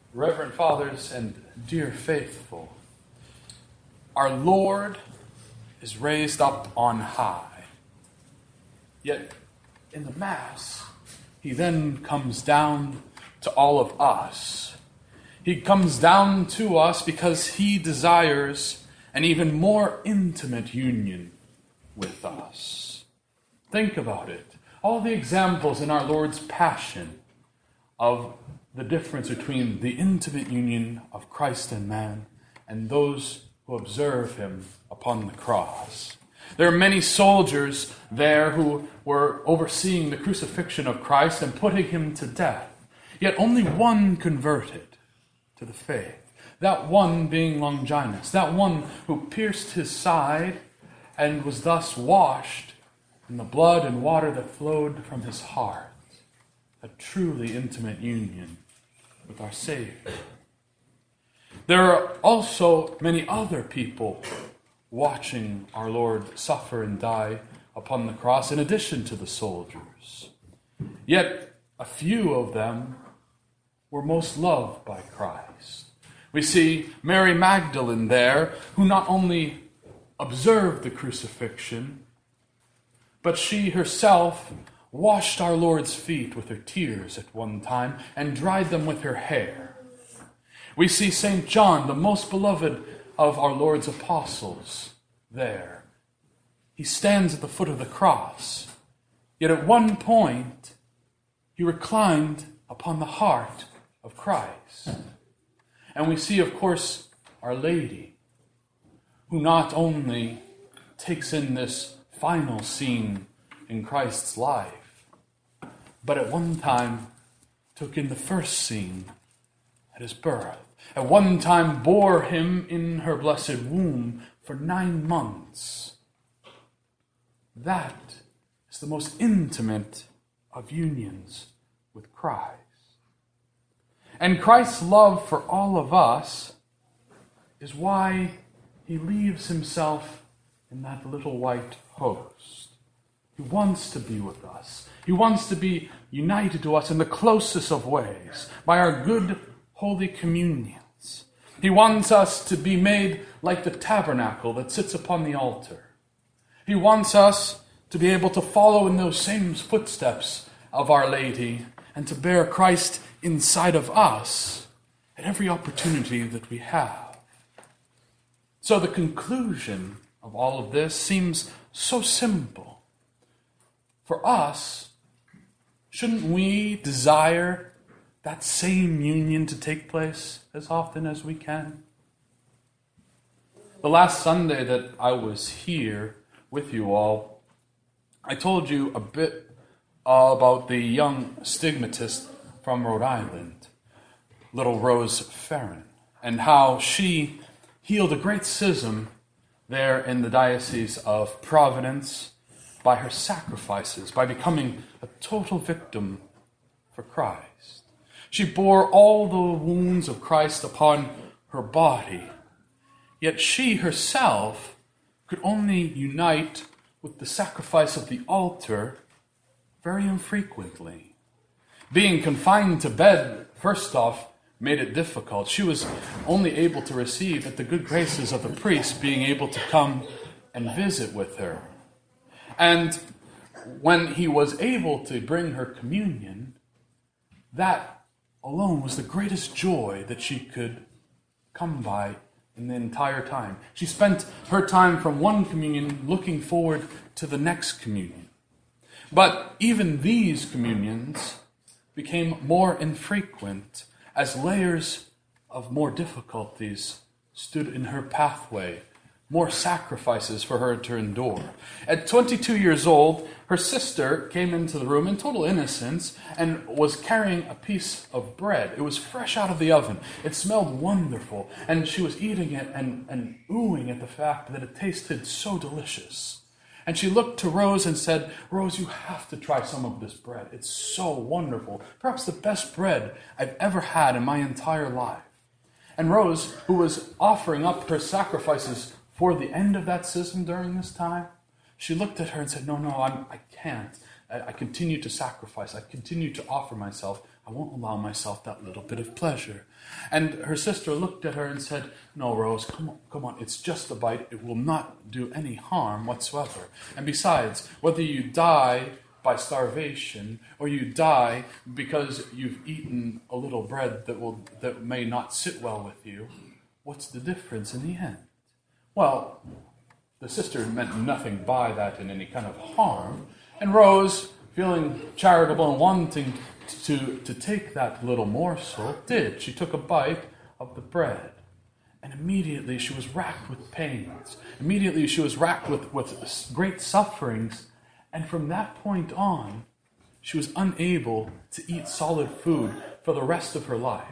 Reverend Fathers and dear faithful, our Lord is raised up on high. Yet in the Mass, he then comes down to all of us. He comes down to us because he desires an even more intimate union with us. Think about it. All the examples in our Lord's Passion of the difference between the intimate union of Christ and man and those who observe him upon the cross. There are many soldiers there who were overseeing the crucifixion of Christ and putting him to death. Yet only one converted to the faith. That one being Longinus, that one who pierced his side and was thus washed in the blood and water that flowed from his heart. A truly intimate union with our Savior. There are also many other people watching our Lord suffer and die upon the cross in addition to the soldiers. Yet a few of them were most loved by Christ. We see Mary Magdalene there, who not only observed the crucifixion, but she herself washed our Lord's feet with her tears at one time and dried them with her hair. We see St. John, the most beloved of our Lord's apostles, there. He stands at the foot of the cross, yet at one point he reclined upon the heart of Christ. And we see, of course, Our Lady, who not only takes in this final scene in Christ's life, but at one time took in the first scene at his birth. At one time bore him in her blessed womb for 9 months. That is the most intimate of unions with Christ. And Christ's love for all of us is why he leaves himself in that little white host. He wants to be with us. He wants to be united to us in the closest of ways by our good holy communions. He wants us to be made like the tabernacle that sits upon the altar. He wants us to be able to follow in those same footsteps of Our Lady and to bear Christ inside of us at every opportunity that we have. So the conclusion of all of this seems so simple. For us, shouldn't we desire that same union to take place as often as we can? The last Sunday that I was here with you all, I told you a bit about the young stigmatist from Rhode Island, little Rose Farron, and how she healed a great schism there in the Diocese of Providence by her sacrifices, by becoming a total victim for Christ. She bore all the wounds of Christ upon her body, yet she herself could only unite with the sacrifice of the altar very infrequently. Being confined to bed, first off, made it difficult. She was only able to receive at the good graces of the priest being able to come and visit with her. And when he was able to bring her communion, that alone was the greatest joy that she could come by in the entire time. She spent her time from one communion looking forward to the next communion. But even these communions became more infrequent as layers of more difficulties stood in her pathway, more sacrifices for her to endure. At 22 years old, her sister came into the room in total innocence and was carrying a piece of bread. It was fresh out of the oven. It smelled wonderful, and she was eating it and oohing at the fact that it tasted so delicious. And she looked to Rose and said, "Rose, you have to try some of this bread. It's so wonderful. Perhaps the best bread I've ever had in my entire life." And Rose, who was offering up her sacrifices for the end of that schism during this time, she looked at her and said, No, I can't. I continue to sacrifice. I continue to offer myself. I won't allow myself that little bit of pleasure. And her sister looked at her and said, no, Rose, come on, it's just a bite. It will not do any harm whatsoever. And besides, whether you die by starvation or you die because you've eaten a little bread that may not sit well with you, what's the difference in the end? Well, the sister meant nothing by that in any kind of harm, and Rose, feeling charitable and wanting to take that little morsel, did. She took a bite of the bread, and immediately she was racked with pains. Immediately she was racked with great sufferings, and from that point on, she was unable to eat solid food for the rest of her life.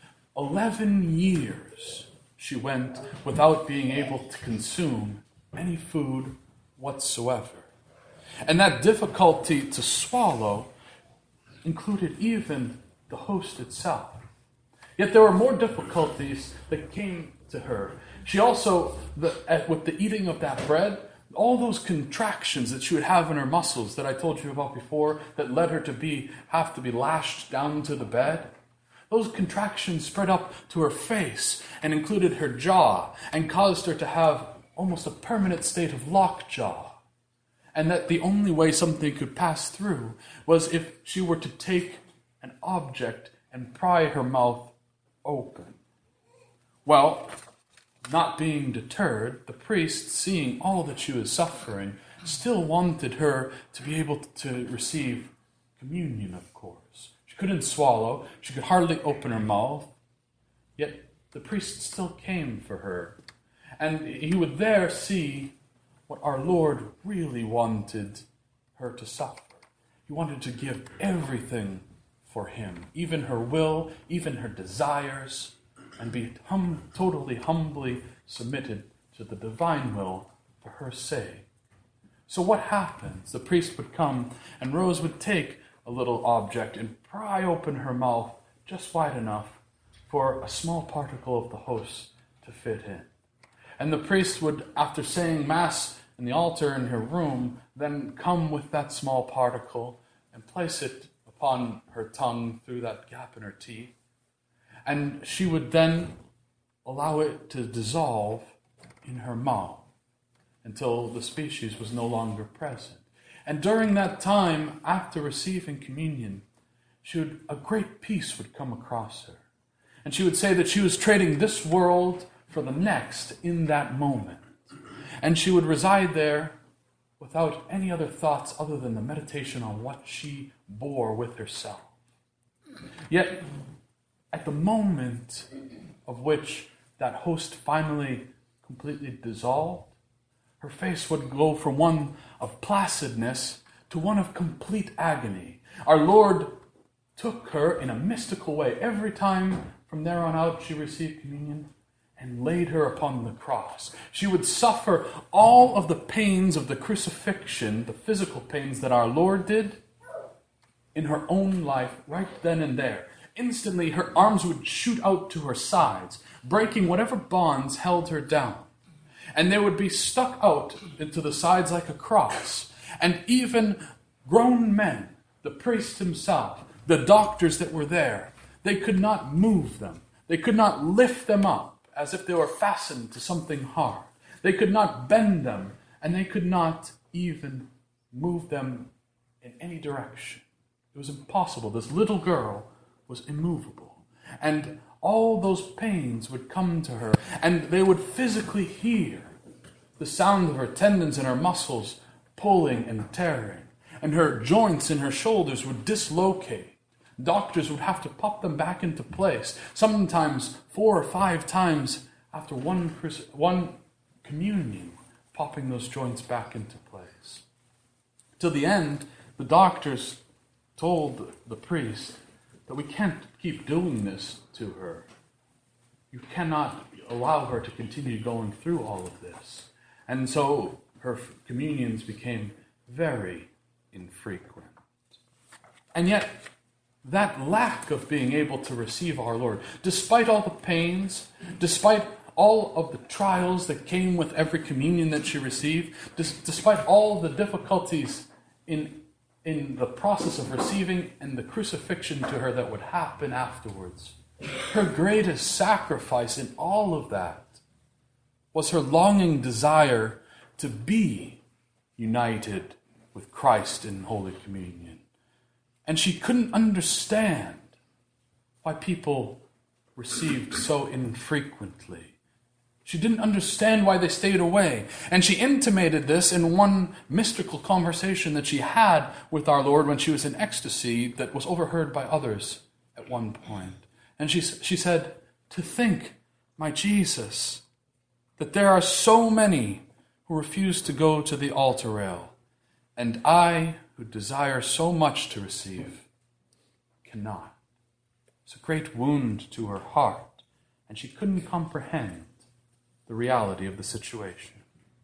11 years she went without being able to consume any food whatsoever. And that difficulty to swallow included even the host itself. Yet there were more difficulties that came to her. She also, with the eating of that bread, all those contractions that she would have in her muscles that I told you about before, that led her to have to be lashed down to the bed, those contractions spread up to her face and included her jaw and caused her to have almost a permanent state of lockjaw. And that the only way something could pass through was if she were to take an object and pry her mouth open. Well, not being deterred, the priest, seeing all that she was suffering, still wanted her to be able to receive communion, of course. She couldn't swallow, she could hardly open her mouth, yet the priest still came for her. And he would there see what our Lord really wanted her to suffer. He wanted to give everything for him, even her will, even her desires, and be totally humbly submitted to the divine will for her sake. So what happens? The priest would come, and Rose would take a little object and pry open her mouth just wide enough for a small particle of the host to fit in. And the priest would, after saying Mass in the altar in her room, then come with that small particle and place it upon her tongue through that gap in her teeth. And she would then allow it to dissolve in her mouth until the species was no longer present. And during that time, after receiving communion, a great peace would come across her. And she would say that she was trading this world for the next in that moment. And she would reside there without any other thoughts other than the meditation on what she bore with herself. Yet, at the moment of which that host finally completely dissolved, her face would go from one of placidness to one of complete agony. Our Lord took her in a mystical way every time from there on out she received communion and laid her upon the cross. She would suffer all of the pains of the crucifixion, the physical pains that our Lord did, in her own life right then and there. Instantly, her arms would shoot out to her sides, breaking whatever bonds held her down. And they would be stuck out into the sides like a cross. And even grown men, the priest himself, the doctors that were there, they could not move them. They could not lift them up as if they were fastened to something hard. They could not bend them, and they could not even move them in any direction. It was impossible. This little girl was immovable. And all those pains would come to her, and they would physically hear the sound of her tendons and her muscles pulling and tearing, and her joints in her shoulders would dislocate. Doctors would have to pop them back into place, sometimes 4 or 5 times after one communion, popping those joints back into place. Till the end, the doctors told the priest that we can't keep doing this to her. You cannot allow her to continue going through all of this. And so her communions became very infrequent. And yet, that lack of being able to receive our Lord, despite all the pains, despite all of the trials that came with every communion that she received, despite all the difficulties in in the process of receiving and the crucifixion to her that would happen afterwards, her greatest sacrifice in all of that was her longing desire to be united with Christ in Holy Communion. And she couldn't understand why people received so infrequently. She didn't understand why they stayed away. And she intimated this in one mystical conversation that she had with our Lord when she was in ecstasy that was overheard by others at one point. And she said, "To think, my Jesus, that there are so many who refuse to go to the altar rail, and I, who desire so much to receive, cannot." It's a great wound to her heart, and she couldn't comprehend the reality of the situation.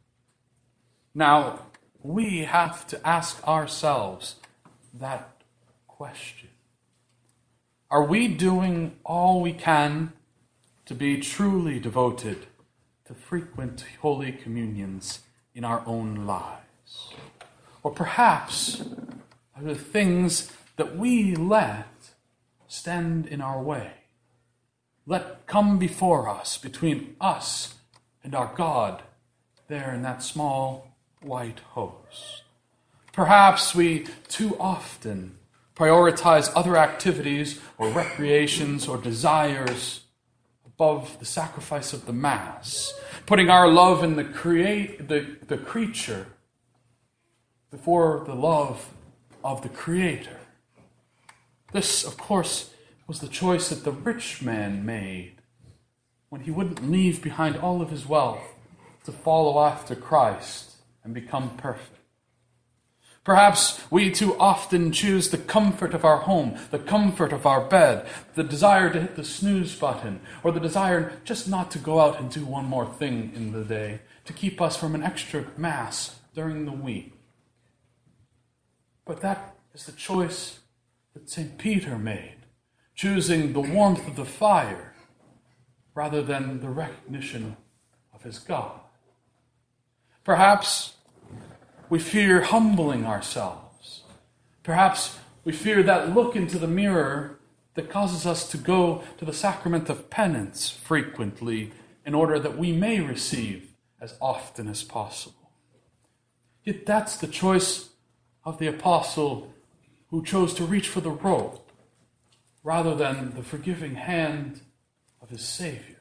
Now, we have to ask ourselves that question. Are we doing all we can to be truly devoted to frequent Holy Communions in our own lives? Or perhaps are there things that we let stand in our way, let come before us, between us and our God there in that small white host? Perhaps we too often prioritize other activities or recreations or desires above the sacrifice of the Mass, putting our love in the creature before the love of the Creator. This, of course, was the choice that the rich man made when he wouldn't leave behind all of his wealth to follow after Christ and become perfect. Perhaps we too often choose the comfort of our home, the comfort of our bed, the desire to hit the snooze button, or the desire just not to go out and do one more thing in the day to keep us from an extra Mass during the week. But that is the choice that St. Peter made, choosing the warmth of the fire rather than the recognition of his God. Perhaps we fear humbling ourselves. Perhaps we fear that look into the mirror that causes us to go to the sacrament of penance frequently in order that we may receive as often as possible. Yet that's the choice of the apostle who chose to reach for the rope rather than the forgiving hand of his Savior.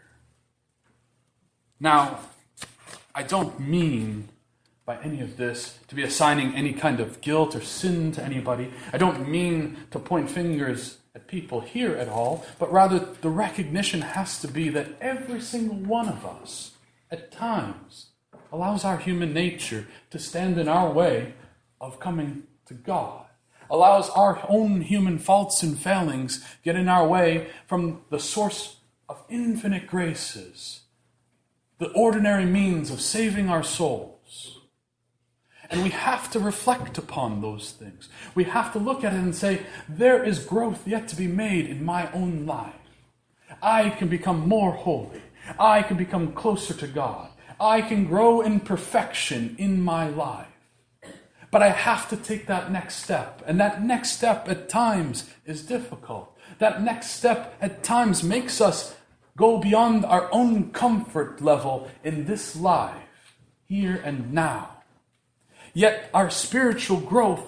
Now, I don't mean by any of this to be assigning any kind of guilt or sin to anybody. I don't mean to point fingers at people here at all, but rather the recognition has to be that every single one of us at times allows our human nature to stand in our way of coming to God, allows our own human faults and failings get in our way from the source of infinite graces, the ordinary means of saving our souls. And we have to reflect upon those things. We have to look at it and say, there is growth yet to be made in my own life. I can become more holy. I can become closer to God. I can grow in perfection in my life. But I have to take that next step. And that next step at times is difficult. That next step at times makes us go beyond our own comfort level in this life, here and now. Yet our spiritual growth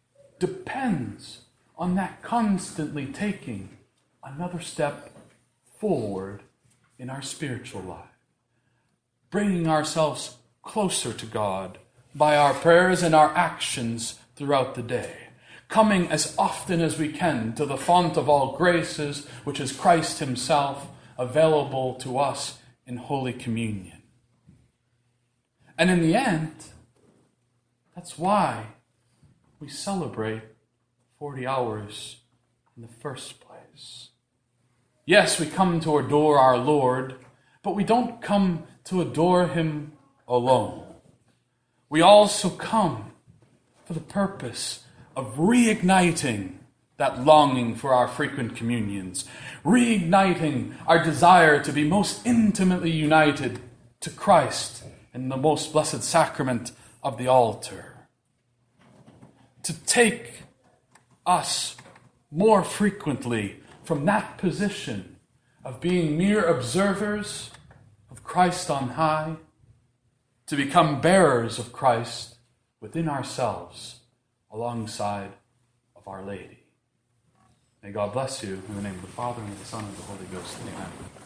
depends on that constantly taking another step forward in our spiritual life. Bringing ourselves closer to God by our prayers and our actions throughout the day. Coming as often as we can to the font of all graces, which is Christ himself, available to us in Holy Communion. And in the end, that's why we celebrate 40 hours in the first place. Yes, we come to adore our Lord, but we don't come to adore him alone. We also come for the purpose of reigniting that longing for our frequent communions, reigniting our desire to be most intimately united to Christ in the most blessed sacrament of the altar. to take us more frequently from that position of being mere observers of Christ on high to become bearers of Christ within ourselves alongside of Our Lady. May God bless you in the name of the Father, and of the Son, and of the Holy Ghost. Amen.